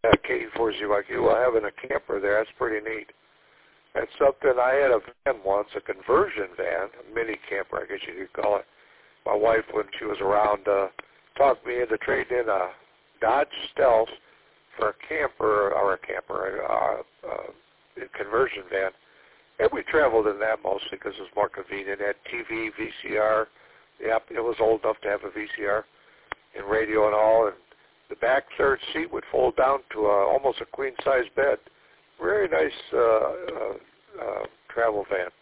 K4ZYQ. Well, having a camper there, that's pretty neat. That's something. I had a van once, a conversion van, a mini camper, I guess you could call it. My wife, when she was around, talked me into trading in a Dodge Stealth for a camper, a conversion van. And we traveled in that mostly because it was more convenient. It had TV, VCR. Yep, it was old enough to have a VCR and radio and all. And the back third seat would fold down to almost a queen-size bed. Very nice travel van.